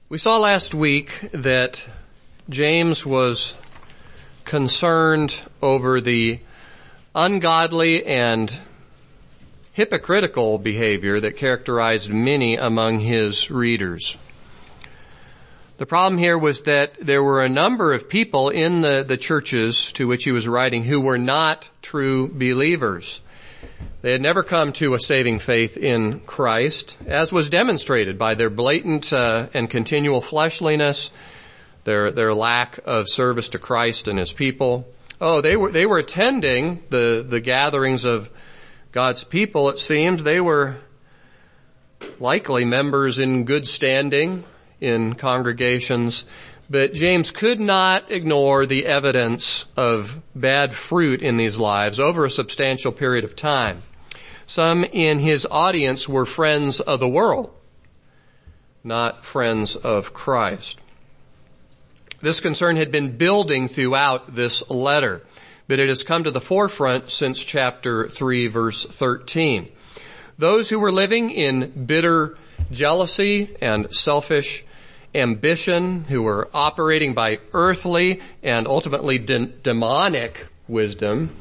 We saw last week that James was concerned over the ungodly and hypocritical behavior that characterized many among his readers. The problem here was that there were a number of people in the churches to which he was writing who were not true believers. They had never come to a saving faith in Christ, as was demonstrated by their blatant and continual fleshliness, their lack of service to Christ and His people. Oh, they were attending the gatherings of God's people. It seemed they were likely members in good standing in congregations, but James could not ignore the evidence of bad fruit in these lives over a substantial period of time. Some in his audience were friends of the world, not friends of Christ. This concern had been building throughout this letter, but it has come to the forefront since chapter 3, verse 13. Those who were living in bitter jealousy and selfish ambition, who were operating by earthly and ultimately demonic wisdom,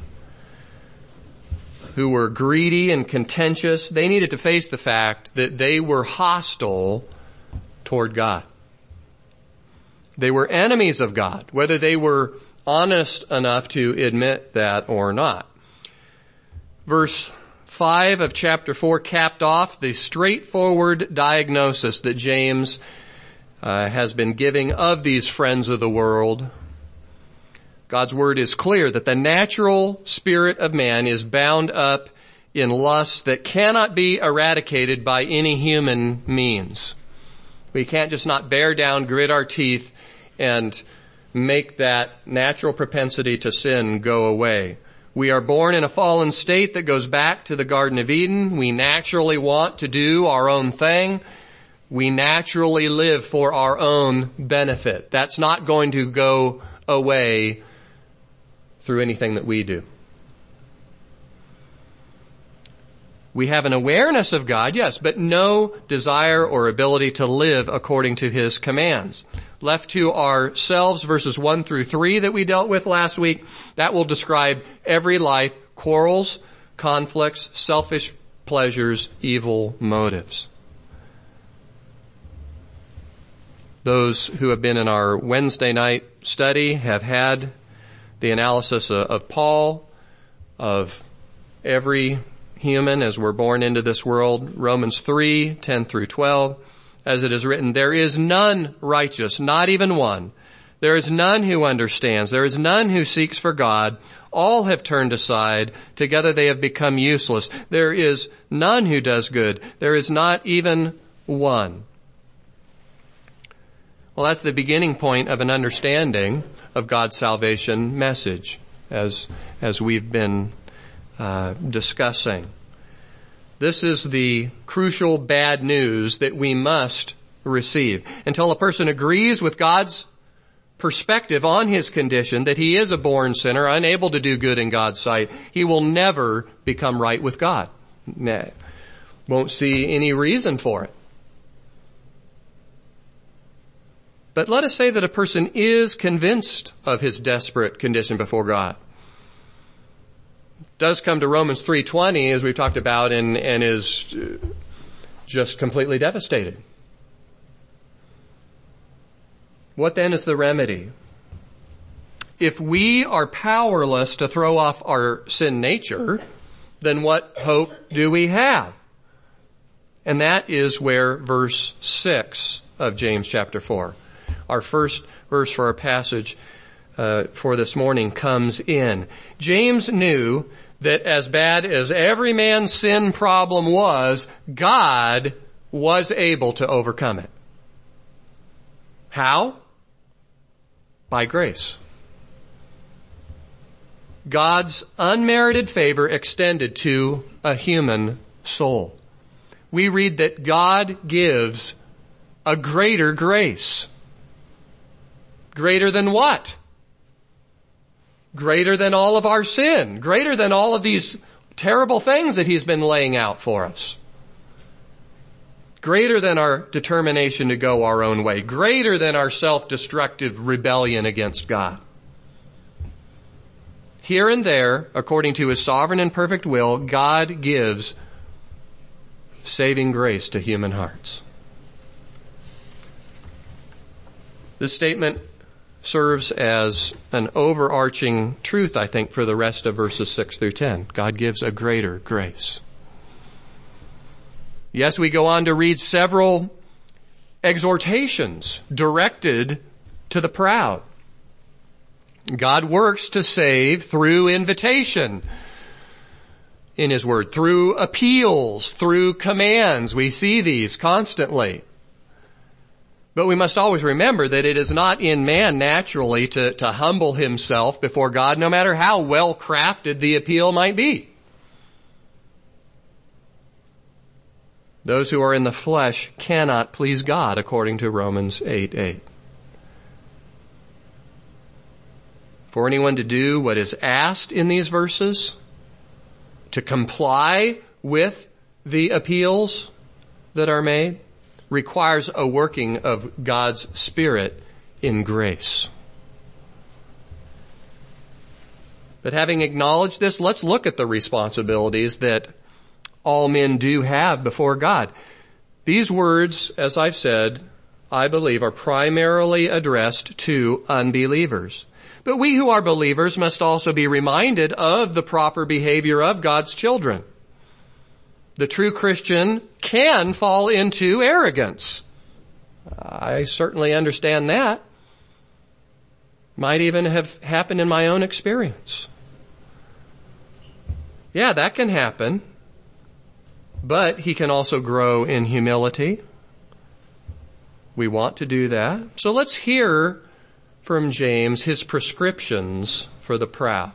who were greedy and contentious, they needed to face the fact that they were hostile toward God. They were enemies of God, whether they were honest enough to admit that or not. Verse 5 of chapter 4 capped off the straightforward diagnosis that James has been giving of these friends of the world. God's word is clear that the natural spirit of man is bound up in lusts that cannot be eradicated by any human means. We can't just not bear down, grit our teeth, and make that natural propensity to sin go away. We are born in a fallen state that goes back to the Garden of Eden. We naturally want to do our own thing. We naturally live for our own benefit. That's not going to go away through anything that we do. We have an awareness of God, yes, but no desire or ability to live according to His commands. Left to ourselves, verses 1 through 3 that we dealt with last week, that will describe every life, quarrels, conflicts, selfish pleasures, evil motives. Those who have been in our Wednesday night study have had the analysis of Paul, of every human as we're born into this world. Romans 3, 10 through 12. As it is written, there is none righteous, not even one. There is none who understands. There is none who seeks for God. All have turned aside. Together they have become useless. There is none who does good. There is not even one. Well, that's the beginning point of an understanding of God's salvation message, as we've been discussing. This is the crucial bad news that we must receive. Until a person agrees with God's perspective on his condition, that he is a born sinner, unable to do good in God's sight, he will never become right with God. Won't see any reason for it. But let us say that a person is convinced of his desperate condition before God. Does come to Romans 3:20, as we've talked about, and is just completely devastated. What then is the remedy? If we are powerless to throw off our sin nature, then what hope do we have? And that is where verse 6 of James chapter 4, our first verse for our passage for this morning, comes in. James knew that as bad as every man's sin problem was, God was able to overcome it. How? By grace. God's unmerited favor extended to a human soul. We read that God gives a greater grace. Greater than what? Greater than all of our sin. Greater than all of these terrible things that He's been laying out for us. greater than our determination to go our own way, greater than our self-destructive rebellion against God. Here and there, according to His sovereign and perfect will, God gives saving grace to human hearts. This statement serves as an overarching truth, I think, for the rest of verses 6 through 10. God gives a greater grace. Yes, we go on to read several exhortations directed to the proud. God works to save through invitation in His Word, through appeals, through commands. We see these constantly. But we must always remember that it is not in man naturally to humble himself before God, no matter how well crafted the appeal might be. Those who are in the flesh cannot please God, according to Romans 8:8. For anyone to do what is asked in these verses, to comply with the appeals that are made, requires a working of God's Spirit in grace. But having acknowledged this, let's look at the responsibilities that all men do have before God. These words, as I've said, I believe are primarily addressed to unbelievers. But we who are believers must also be reminded of the proper behavior of God's children. The true Christian can fall into arrogance. I certainly understand that. Might even have happened in my own experience. Yeah, that can happen. But he can also grow in humility. We want to do that. So let's hear from James his prescriptions for the proud.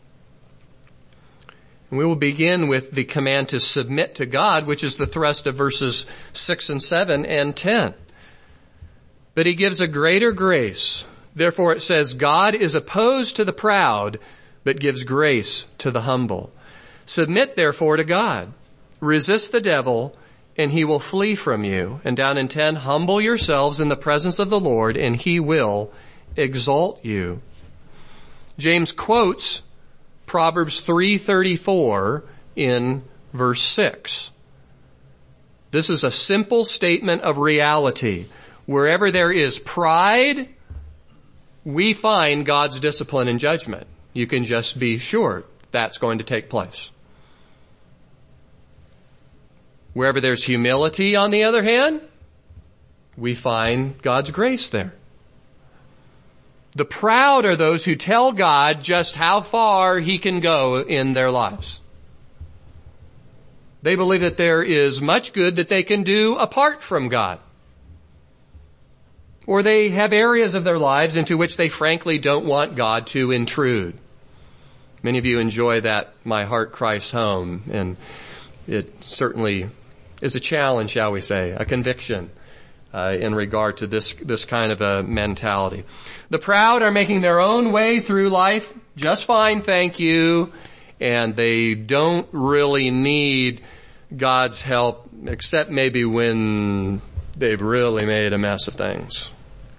And we will begin with the command to submit to God, which is the thrust of verses 6 and 7 and 10. But he gives a greater grace. Therefore it says, God is opposed to the proud, but gives grace to the humble. Submit therefore to God. Resist the devil, and he will flee from you. And down in 10, humble yourselves in the presence of the Lord, and he will exalt you. James quotes Proverbs 3:34 in verse 6. This is a simple statement of reality. Wherever there is pride, we find God's discipline and judgment. You can just be sure that's going to take place. Wherever there's humility, on the other hand, we find God's grace there. The proud are those who tell God just how far He can go in their lives. They believe that there is much good that they can do apart from God. Or they have areas of their lives into which they frankly don't want God to intrude. Many of you enjoy that My Heart Christ Home, and it certainly is a challenge, shall we say, a conviction in regard to this kind of a mentality. The proud are making their own way through life just fine, thank you, and they don't really need God's help except maybe when they've really made a mess of things.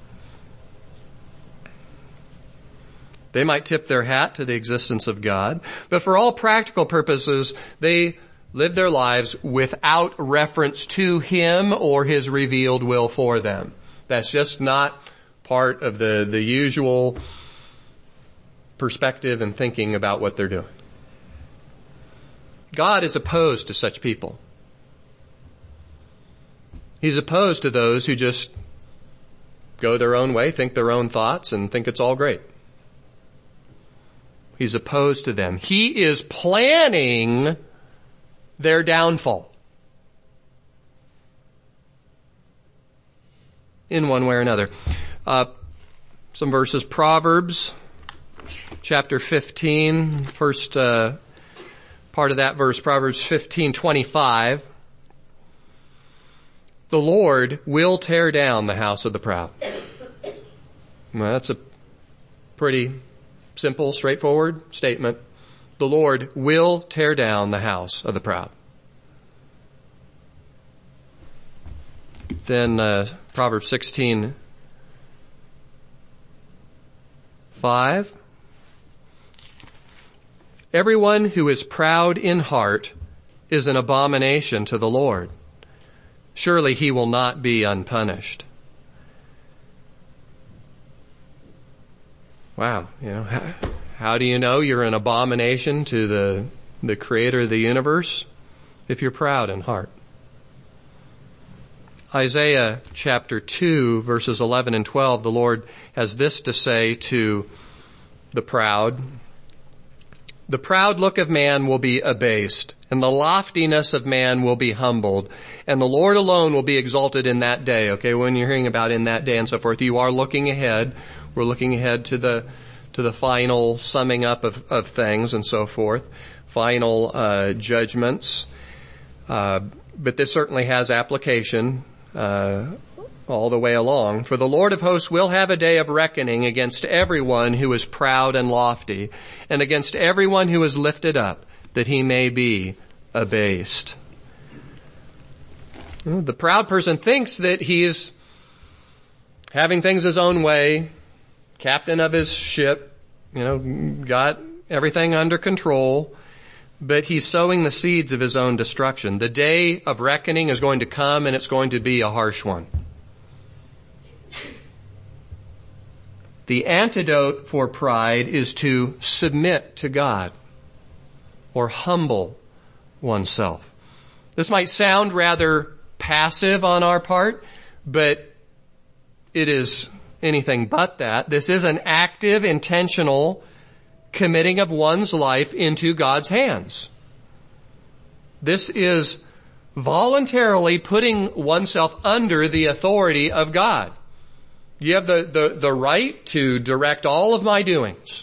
They might tip their hat to the existence of God, but for all practical purposes, they live their lives without reference to Him or His revealed will for them. That's just not part of the usual perspective and thinking about what they're doing. God is opposed to such people. He's opposed to those who just go their own way, think their own thoughts, and think it's all great. He's opposed to them. He is planning their downfall in one way or another. Some verses. Proverbs chapter 15, first part of that verse, Proverbs 15:25. The Lord will tear down the house of the proud. Well, that's a pretty simple, straightforward statement. The Lord will tear down the house of the proud. Then Proverbs 16:5. Everyone who is proud in heart is an abomination to the Lord. Surely he will not be unpunished. Wow, how do you know you're an abomination to the creator of the universe? If you're proud in heart. Isaiah chapter 2, verses 11 and 12, the Lord has this to say to the proud. The proud look of man will be abased, and the loftiness of man will be humbled, and the Lord alone will be exalted in that day. Okay, when you're hearing about in that day and so forth, you are looking ahead. We're looking ahead to the final summing up of things and so forth, final judgments. But this certainly has application all the way along. For the Lord of hosts will have a day of reckoning against everyone who is proud and lofty, and against everyone who is lifted up, that he may be abased. The proud person thinks that he is having things his own way, captain of his ship, got everything under control, but he's sowing the seeds of his own destruction. The day of reckoning is going to come, and it's going to be a harsh one. The antidote for pride is to submit to God or humble oneself. This might sound rather passive on our part, but it is anything but that. This is an active, intentional committing of one's life into God's hands. This is voluntarily putting oneself under the authority of God. You have the right to direct all of my doings.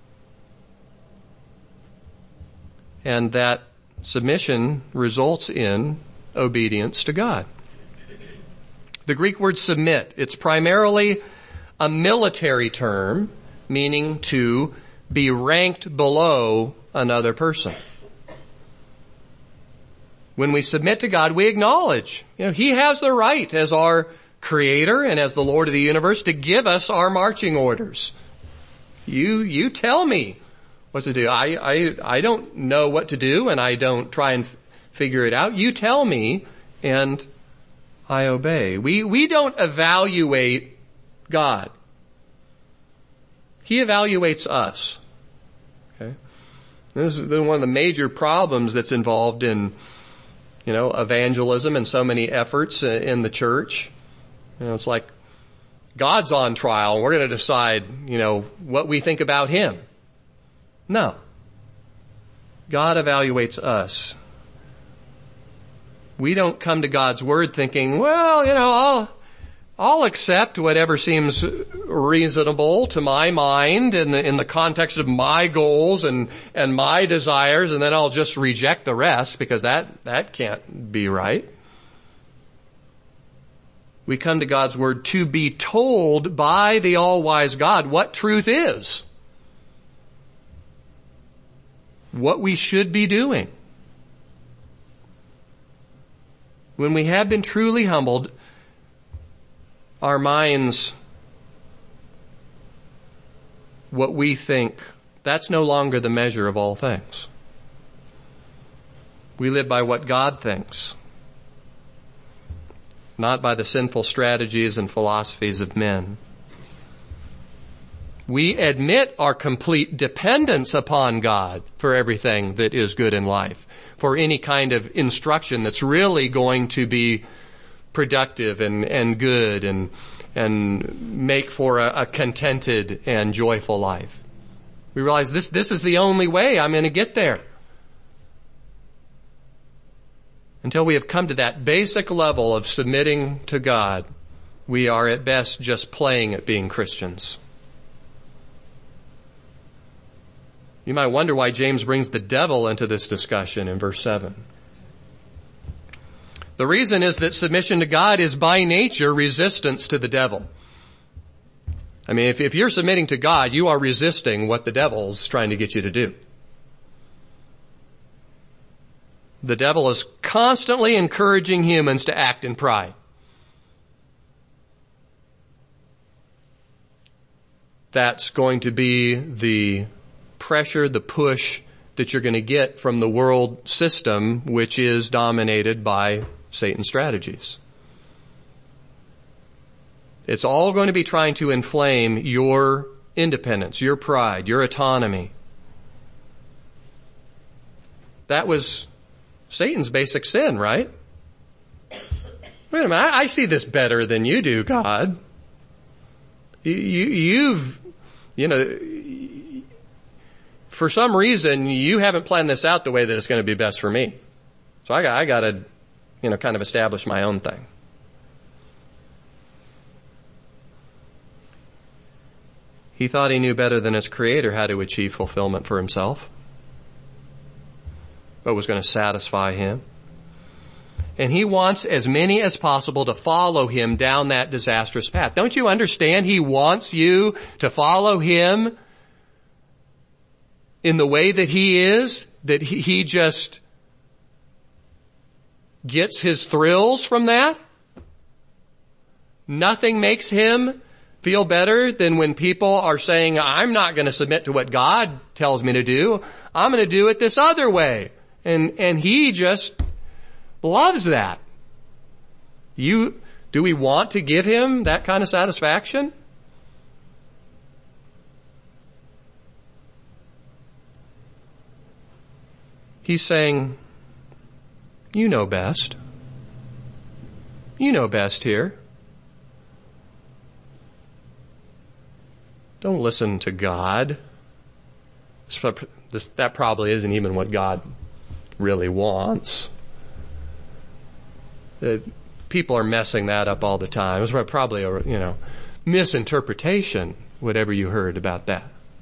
And that submission results in obedience to God. The Greek word submit, it's primarily a military term, meaning to be ranked below another person. When we submit to God, we acknowledge, He has the right as our Creator and as the Lord of the universe to give us our marching orders. You tell me what to do. I don't know what to do, and I don't try and figure it out. You tell me, and I obey. We don't evaluate God. He evaluates us. Okay? This is one of the major problems that's involved in, evangelism and so many efforts in the church. It's like God's on trial and we're going to decide, what we think about Him. No. God evaluates us. We don't come to God's Word thinking, well, I'll accept whatever seems reasonable to my mind in the context of my goals and my desires, and then I'll just reject the rest because that can't be right. We come to God's Word to be told by the all-wise God what truth is. What we should be doing. When we have been truly humbled, our minds, what we think, that's no longer the measure of all things. We live by what God thinks, not by the sinful strategies and philosophies of men. We admit our complete dependence upon God for everything that is good in life, for any kind of instruction that's really going to be productive and good and make for a contented and joyful life. We realize this is the only way I'm going to get there. Until we have come to that basic level of submitting to God, we are at best just playing at being Christians. You might wonder why James brings the devil into this discussion in verse 7. The reason is that submission to God is by nature resistance to the devil. I mean, if you're submitting to God, you are resisting what the devil's trying to get you to do. The devil is constantly encouraging humans to act in pride. that's going to be the pressure, the push that you're going to get from the world system, which is dominated by Satan's strategies. It's all going to be trying to inflame your independence, your pride, your autonomy. That was Satan's basic sin, right? Wait a minute, I see this better than you do, God. You've, for some reason, you haven't planned this out the way that it's going to be best for me. So I got to, kind of establish my own thing. He thought he knew better than his Creator how to achieve fulfillment for himself, what was going to satisfy him. And he wants as many as possible to follow him down that disastrous path. Don't you understand? He wants you to follow him in the way that he is, that he just gets his thrills from that. Nothing makes him feel better than when people are saying, I'm not going to submit to what God tells me to do. I'm going to do it this other way. And he just loves that. Do we want to give him that kind of satisfaction? He's saying, you know best. You know best here. Don't listen to God. That probably isn't even what God really wants. People are messing that up all the time. It's probably a, misinterpretation, whatever you heard about that.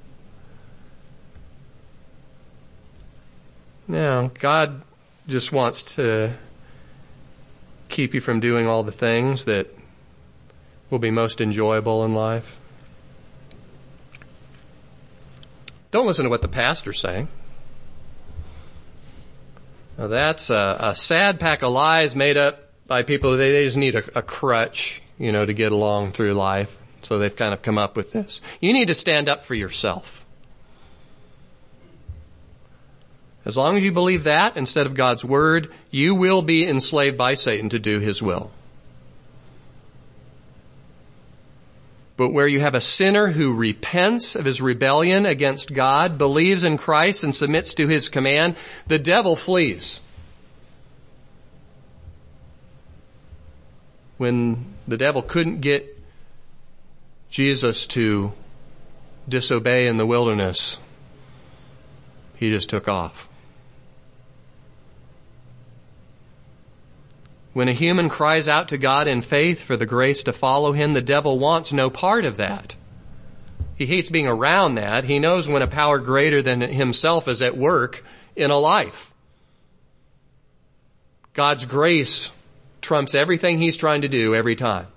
Now, God just wants to keep you from doing all the things that will be most enjoyable in life. Don't listen to what the pastor's saying. Now that's a sad pack of lies made up by people. They just need a crutch, to get along through life. So they've kind of come up with this. You need to stand up for yourself. As long as you believe that instead of God's word, you will be enslaved by Satan to do his will. But where you have a sinner who repents of his rebellion against God, believes in Christ, and submits to his command, the devil flees. When the devil couldn't get Jesus to disobey in the wilderness, he just took off. When a human cries out to God in faith for the grace to follow him, the devil wants no part of that. He hates being around that. He knows when a power greater than himself is at work in a life. God's grace trumps everything he's trying to do every time.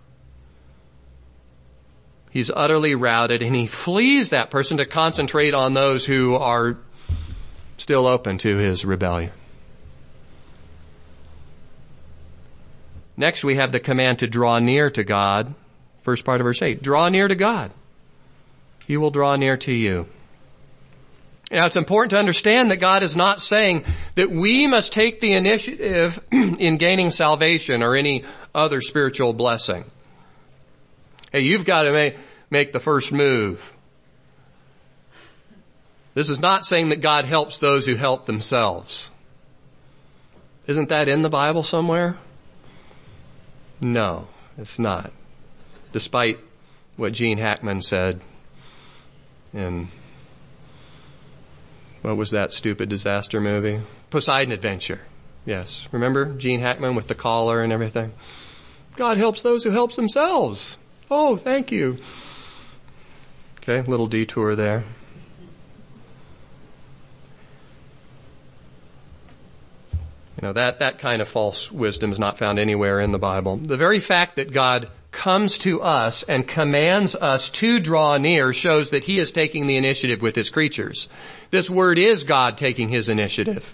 He's utterly routed, and he flees that person to concentrate on those who are still open to his rebellion. Next, we have the command to draw near to God. First part of verse 8. Draw near to God. He will draw near to you. Now, it's important to understand that God is not saying that we must take the initiative in gaining salvation or any other spiritual blessing. Hey, you've got to make the first move. This is not saying that God helps those who help themselves. Isn't that in the Bible somewhere? No, it's not. Despite what Gene Hackman said in, what was that stupid disaster movie? Poseidon Adventure. Yes. Remember Gene Hackman with the collar and everything? God helps those who help themselves. Oh, thank you. Okay, little detour there. That kind of false wisdom is not found anywhere in the Bible. The very fact that God comes to us and commands us to draw near shows that he is taking the initiative with his creatures. This word is God taking his initiative.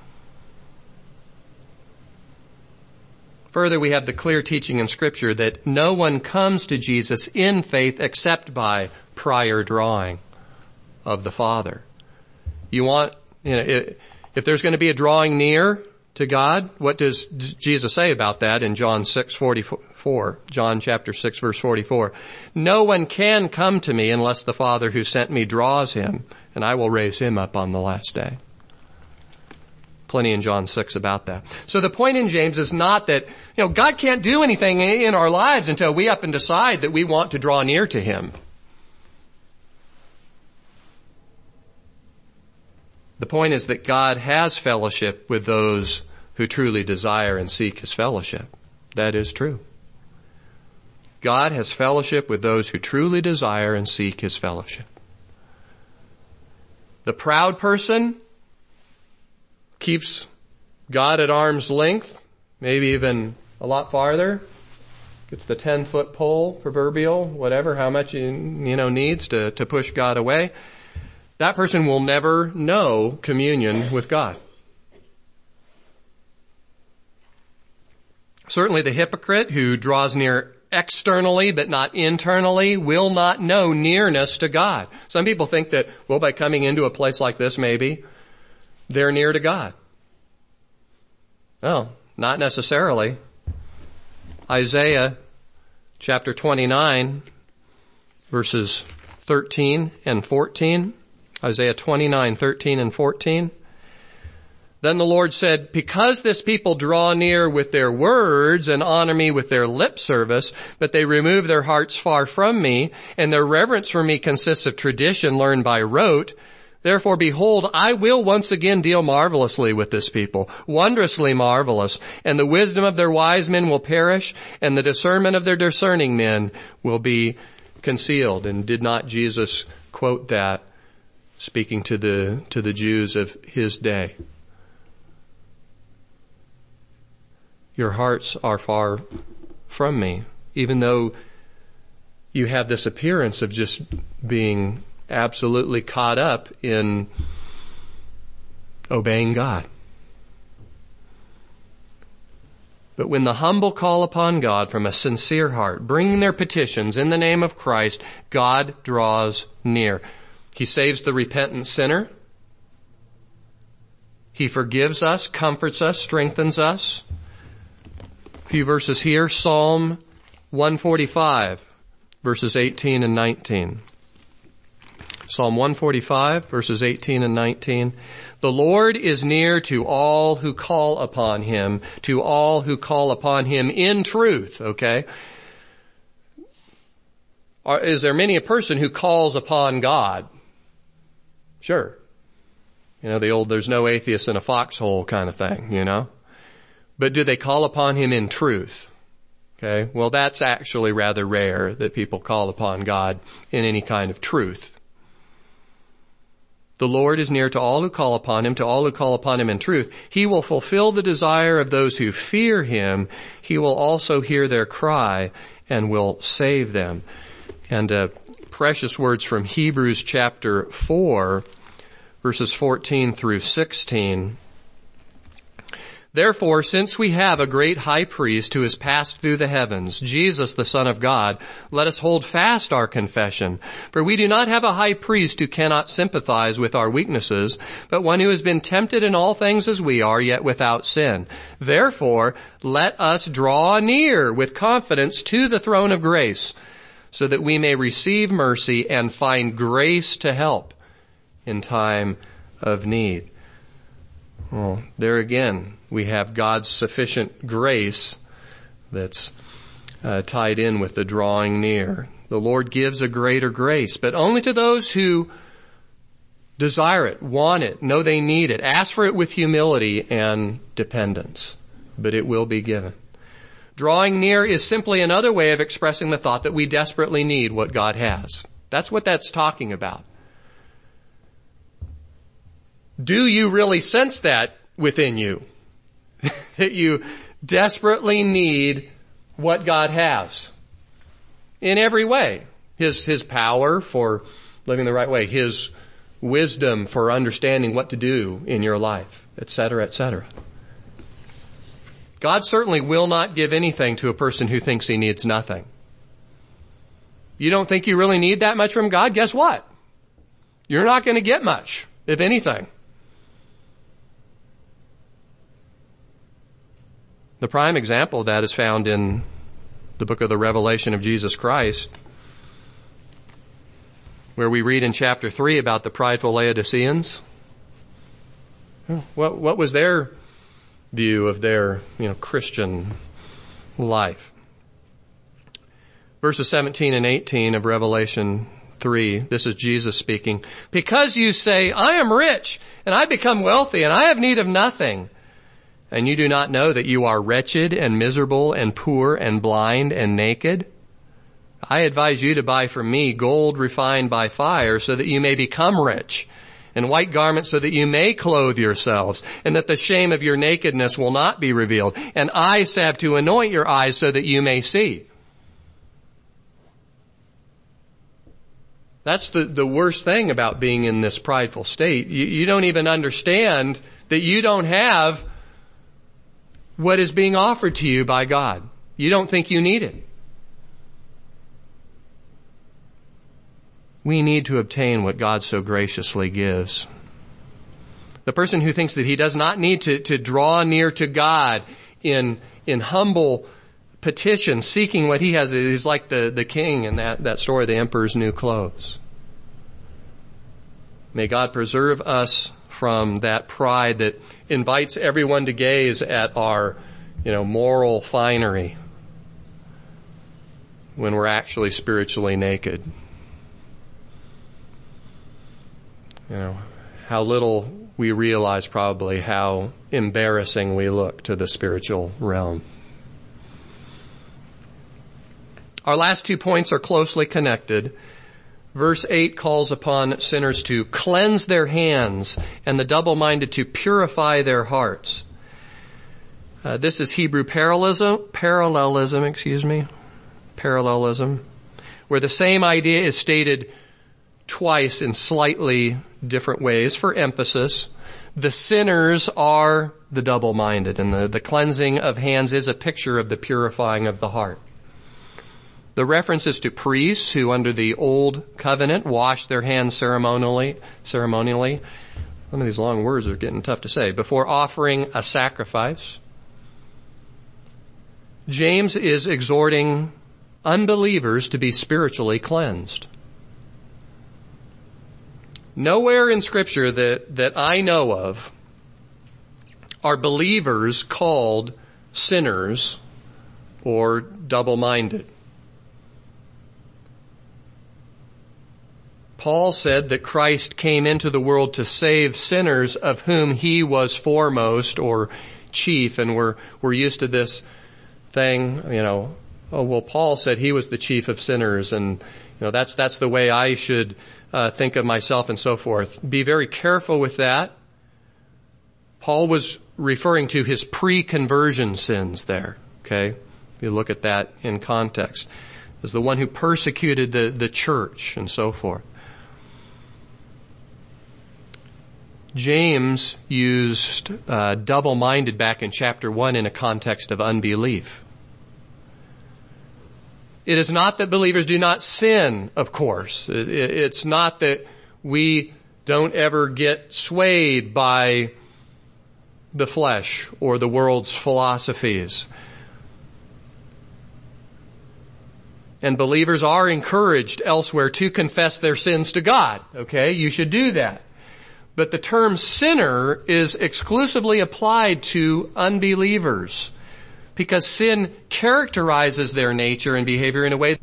Further, we have the clear teaching in Scripture that no one comes to Jesus in faith except by prior drawing of the Father. You want, if there's going to be a drawing near to God, what does Jesus say about that in John 6:44? John chapter 6 verse 44. No one can come to me unless the Father who sent me draws him, and I will raise him up on the last day. Plenty in John 6 about that. So the point in James is not that, God can't do anything in our lives until we up and decide that we want to draw near to him. The point is that God has fellowship with those who truly desire and seek his fellowship. That is true. God has fellowship with those who truly desire and seek his fellowship. The proud person keeps God at arm's length, maybe even a lot farther. Gets the 10-foot pole, proverbial, whatever, how much needs to push God away. That person will never know communion with God. Certainly the hypocrite who draws near externally but not internally will not know nearness to God. Some people think that, by coming into a place like this maybe, they're near to God. No, not necessarily. Isaiah chapter 29 verses 13 and 14. Isaiah 29, 13 and 14. Then the Lord said, because this people draw near with their words and honor me with their lip service, but they remove their hearts far from me, and their reverence for me consists of tradition learned by rote, therefore behold, I will once again deal marvelously with this people, wondrously marvelous, and the wisdom of their wise men will perish, and the discernment of their discerning men will be concealed. And did not Jesus quote that, speaking to the Jews of his day? Your hearts are far from me, even though you have this appearance of just being absolutely caught up in obeying God. But when the humble call upon God from a sincere heart, bringing their petitions in the name of Christ, God draws near. He saves the repentant sinner. He forgives us, comforts us, strengthens us. A few verses here, Psalm 145, verses 18 and 19. Psalm 145, verses 18 and 19. The Lord is near to all who call upon him, to all who call upon him in truth, okay? Is there many a person who calls upon God? Sure. The old there's no atheist in a foxhole kind of thing, But do they call upon him in truth? Okay. Well, that's actually rather rare that people call upon God in any kind of truth. The Lord is near to all who call upon him, to all who call upon him in truth. He will fulfill the desire of those who fear him. He will also hear their cry and will save them. And precious words from Hebrews chapter 4, verses 14 through 16. Therefore, since we have a great high priest who has passed through the heavens, Jesus, the Son of God, let us hold fast our confession. For we do not have a high priest who cannot sympathize with our weaknesses, but one who has been tempted in all things as we are, yet without sin. Therefore, let us draw near with confidence to the throne of grace, so that we may receive mercy and find grace to help in time of need. Well, there again, we have God's sufficient grace that's tied in with the drawing near. The Lord gives a greater grace, but only to those who desire it, want it, know they need it. Ask for it with humility and dependence, but it will be given. Drawing near is simply another way of expressing the thought that we desperately need what God has. That's what that's talking about. Do you really sense that within you? That you desperately need what God has in every way. His power for living the right way, his wisdom for understanding what to do in your life, etc., etc. God certainly will not give anything to a person who thinks he needs nothing. You don't think you really need that much from God? Guess what? You're not going to get much, if anything. The prime example of that is found in the book of the Revelation of Jesus Christ, where we read in chapter 3 about the prideful Laodiceans. What was their view of their, Christian life? Verses 17 and 18 of Revelation 3, this is Jesus speaking. Because you say, I am rich, and I become wealthy, and I have need of nothing, and you do not know that you are wretched and miserable and poor and blind and naked, I advise you to buy from me gold refined by fire so that you may become rich, and white garments so that you may clothe yourselves, and that the shame of your nakedness will not be revealed, and eye salve to anoint your eyes so that you may see. That's the worst thing about being in this prideful state. You don't even understand that you don't have what is being offered to you by God. You don't think you need it. We need to obtain what God so graciously gives. The person who thinks that he does not need to draw near to God in humble petition, seeking what he has, is like the king in that story, the emperor's new clothes. May God preserve us from that pride that invites everyone to gaze at our, moral finery when we're actually spiritually naked. How little we realize probably how embarrassing we look to the spiritual realm. Our last 2 points are closely connected. Verse 8 calls upon sinners to cleanse their hands and the double-minded to purify their hearts. This is Hebrew parallelism, where the same idea is stated twice in slightly different ways for emphasis. The sinners are the double-minded, and the cleansing of hands is a picture of the purifying of the heart. The reference is to priests who under the old covenant washed their hands ceremonially. Some of these long words are getting tough to say. Before offering a sacrifice. James is exhorting unbelievers to be spiritually cleansed. Nowhere in Scripture that I know of are believers called sinners or double-minded. Paul said that Christ came into the world to save sinners, of whom he was foremost or chief, and we're used to this thing, Paul said he was the chief of sinners, and that's the way I should think of myself and so forth. Be very careful with that. Paul was referring to his pre-conversion sins there, okay? If you look at that in context. As the one who persecuted the church and so forth. James used double-minded back in chapter 1 in a context of unbelief. It is not that believers do not sin, of course. It's not that we don't ever get swayed by the flesh or the world's philosophies. And believers are encouraged elsewhere to confess their sins to God. Okay, you should do that. But the term sinner is exclusively applied to unbelievers because sin characterizes their nature and behavior in a way.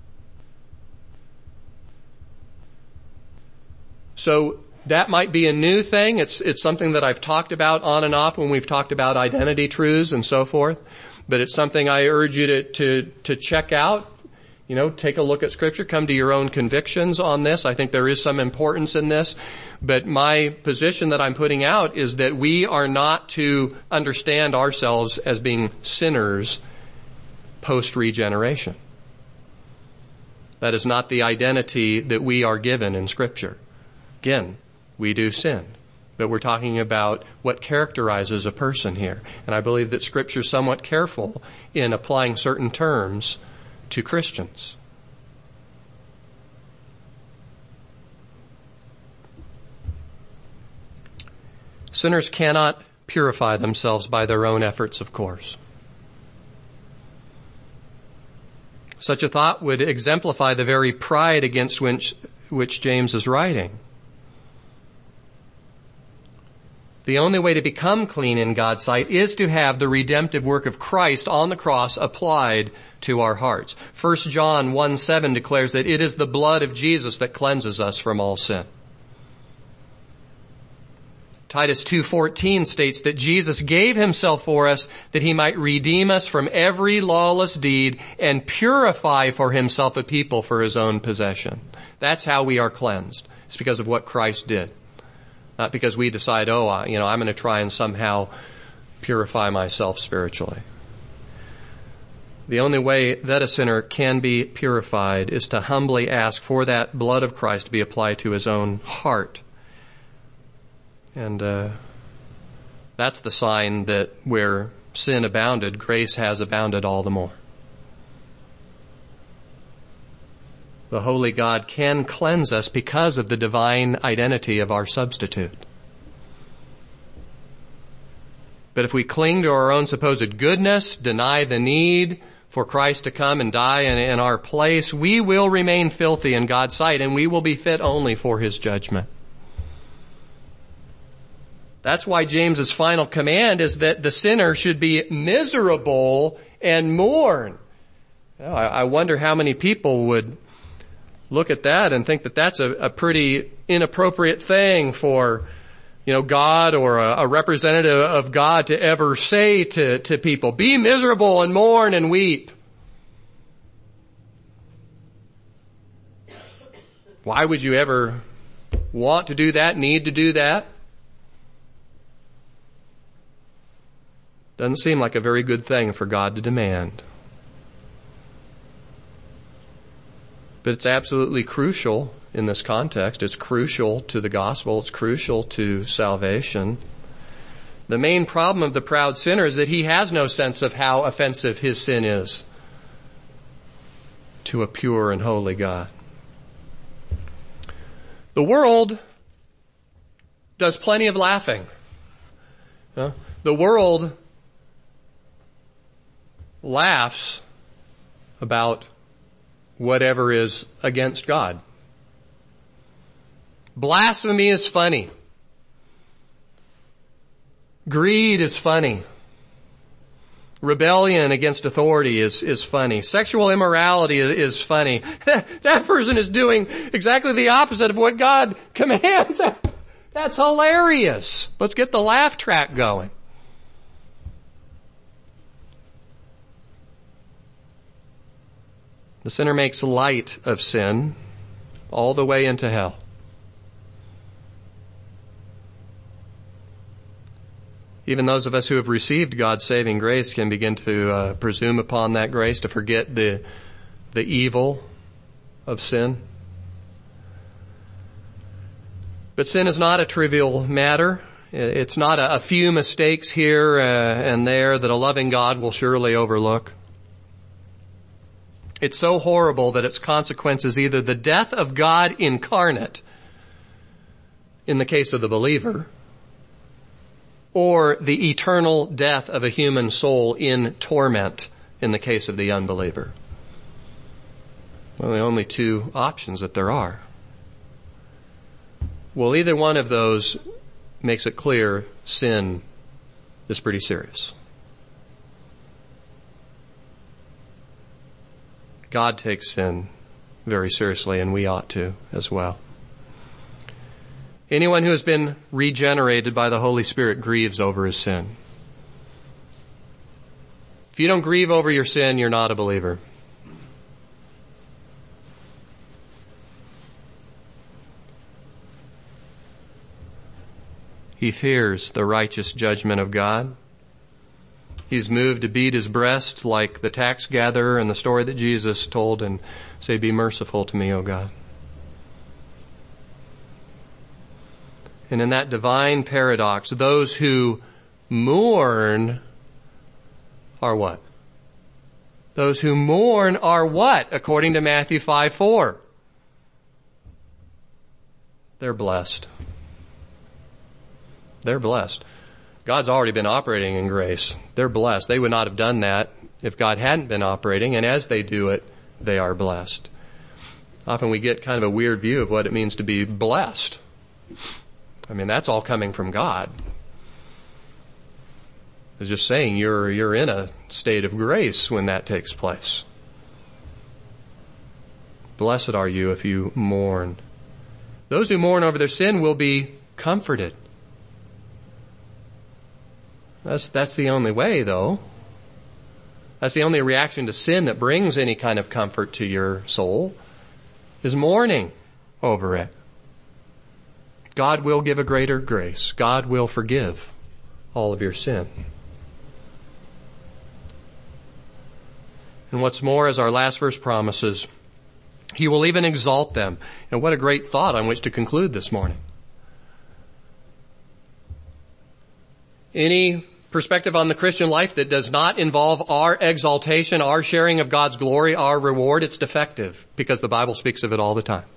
So that might be a new thing. It's something that I've talked about on and off when we've talked about identity truths and so forth. But it's something I urge you to check out. Take a look at Scripture, come to your own convictions on this. I think there is some importance in this. But my position that I'm putting out is that we are not to understand ourselves as being sinners post-regeneration. That is not the identity that we are given in Scripture. Again, we do sin. But we're talking about what characterizes a person here. And I believe that Scripture is somewhat careful in applying certain terms to Christians. Sinners cannot purify themselves by their own efforts, of course. Such a thought would exemplify the very pride against which James is writing. The only way to become clean in God's sight is to have the redemptive work of Christ on the cross applied to our hearts. 1 John 1:7 declares that it is the blood of Jesus that cleanses us from all sin. Titus 2:14 states that Jesus gave himself for us that he might redeem us from every lawless deed and purify for himself a people for his own possession. That's how we are cleansed. It's because of what Christ did. Not because we decide, I'm going to try and somehow purify myself spiritually. The only way that a sinner can be purified is to humbly ask for that blood of Christ to be applied to his own heart. And that's the sign that where sin abounded, grace has abounded all the more. The holy God can cleanse us because of the divine identity of our substitute. But if we cling to our own supposed goodness, deny the need for Christ to come and die in our place, we will remain filthy in God's sight, and we will be fit only for his judgment. That's why James's final command is that the sinner should be miserable and mourn. I wonder how many people would look at that and think that that's a pretty inappropriate thing for, God or a representative of God to ever say to people. Be miserable and mourn and weep. Why would you ever want to do that, need to do that? Doesn't seem like a very good thing for God to demand. But it's absolutely crucial in this context. It's crucial to the gospel. It's crucial to salvation. The main problem of the proud sinner is that he has no sense of how offensive his sin is to a pure and holy God. The world does plenty of laughing. The world laughs about whatever is against God. Blasphemy is funny. Greed is funny. Rebellion against authority is funny. Sexual immorality is funny. That person is doing exactly the opposite of what God commands. That's hilarious. Let's get the laugh track going. The sinner makes light of sin all the way into hell. Even those of us who have received God's saving grace can begin to presume upon that grace, to forget the evil of sin. But sin is not a trivial matter. It's not a few mistakes here and there that a loving God will surely overlook. It's so horrible that its consequence is either the death of God incarnate, in the case of the believer, or the eternal death of a human soul in torment, in the case of the unbeliever. Well, the only two options that there are. Well, either one of those makes it clear sin is pretty serious. God takes sin very seriously, and we ought to as well. Anyone who has been regenerated by the Holy Spirit grieves over his sin. If you don't grieve over your sin, you're not a believer. He fears the righteous judgment of God. He's moved to beat his breast like the tax gatherer in the story that Jesus told and say, "Be merciful to me, O God." And in that divine paradox, those who mourn are what? Those who mourn are what? According to Matthew 5:4. They're blessed. they're blessed. God's already been operating in grace. They're blessed. They would not have done that if God hadn't been operating, and as they do it, they are blessed. Often we get kind of a weird view of what it means to be blessed. I mean, that's all coming from God. It's just saying you're in a state of grace when that takes place. Blessed are you if you mourn. Those who mourn over their sin will be comforted. That's the only way, though. That's the only reaction to sin that brings any kind of comfort to your soul, is mourning over it. God will give a greater grace. God will forgive all of your sin. And what's more, as our last verse promises, He will even exalt them. And what a great thought on which to conclude this morning. Any perspective on the Christian life that does not involve our exaltation, our sharing of God's glory, our reward, it's defective, because the Bible speaks of it all the time.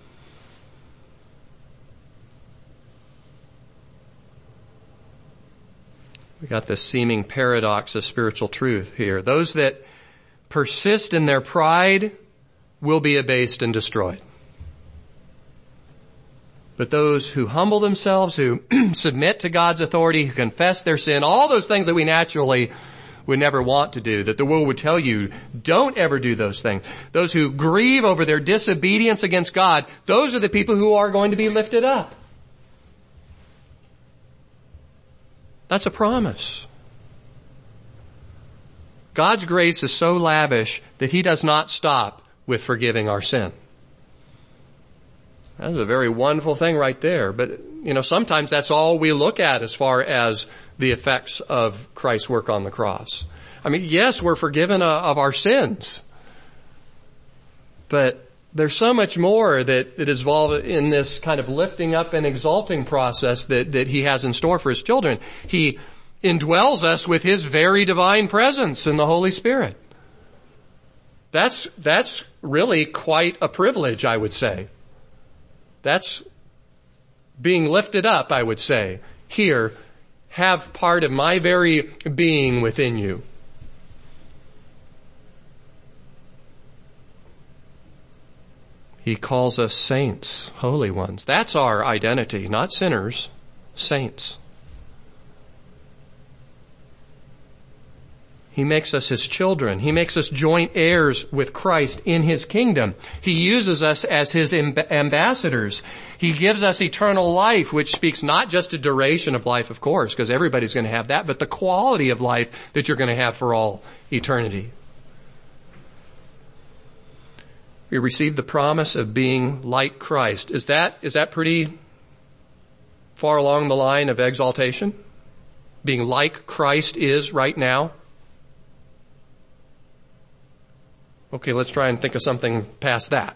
We got this seeming paradox of spiritual truth here. Those that persist in their pride will be abased and destroyed. But those who humble themselves, who submit to God's authority, who confess their sin, all those things that we naturally would never want to do, that the world would tell you, don't ever do those things. Those who grieve over their disobedience against God, those are the people who are going to be lifted up. That's a promise. God's grace is so lavish that He does not stop with forgiving our sin. That's a very wonderful thing right there. But, sometimes that's all we look at as far as the effects of Christ's work on the cross. I mean, yes, we're forgiven of our sins. But there's so much more that is involved in this kind of lifting up and exalting process that He has in store for His children. He indwells us with His very divine presence in the Holy Spirit. That's really quite a privilege, I would say. That's being lifted up, I would say. Here, have part of my very being within you. He calls us saints, holy ones. That's our identity, not sinners, saints. He makes us His children. He makes us joint heirs with Christ in His kingdom. He uses us as His ambassadors. He gives us eternal life, which speaks not just to duration of life, of course, because everybody's going to have that, but the quality of life that you're going to have for all eternity. We receive the promise of being like Christ. Is that pretty far along the line of exaltation? Being like Christ is right now? Okay, let's try and think of something past that.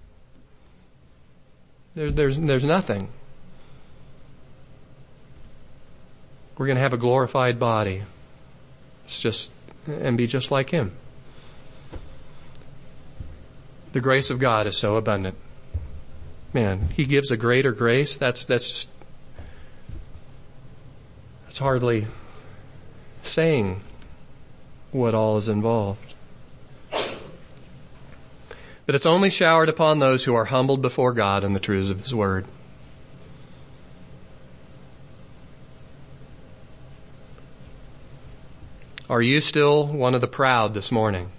There's nothing. We're going to have a glorified body. And be just like Him. The grace of God is so abundant. Man, He gives a greater grace. That's hardly saying what all is involved. But it's only showered upon those who are humbled before God in the truths of His Word. Are you still one of the proud this morning?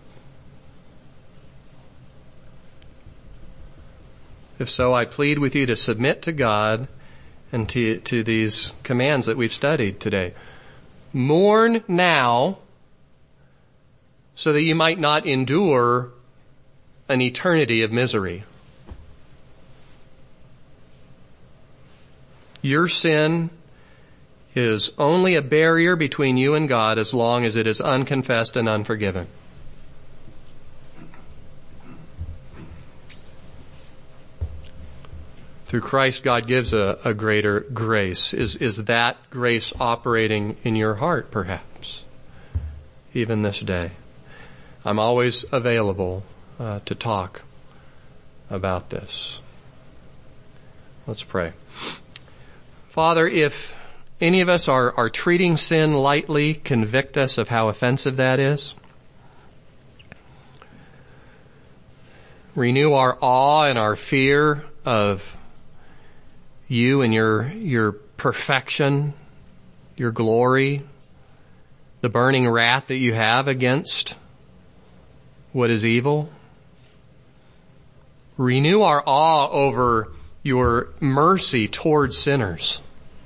If so, I plead with you to submit to God and to these commands that we've studied today. Mourn now so that you might not endure an eternity of misery. Your sin is only a barrier between you and God as long as it is unconfessed and unforgiven. Through Christ, God gives a greater grace. Is that grace operating in your heart, perhaps, even this day? I'm always available to talk about this. Let's pray. Father, if any of us are treating sin lightly, convict us of how offensive that is. Renew our awe and our fear of you and your perfection, your glory, the burning wrath that you have against what is evil. Renew our awe over your mercy towards sinners.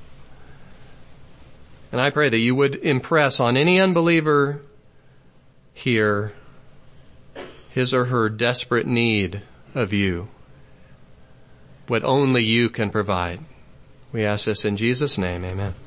And I pray that you would impress on any unbeliever here his or her desperate need of you, what only you can provide. We ask this in Jesus' name, amen.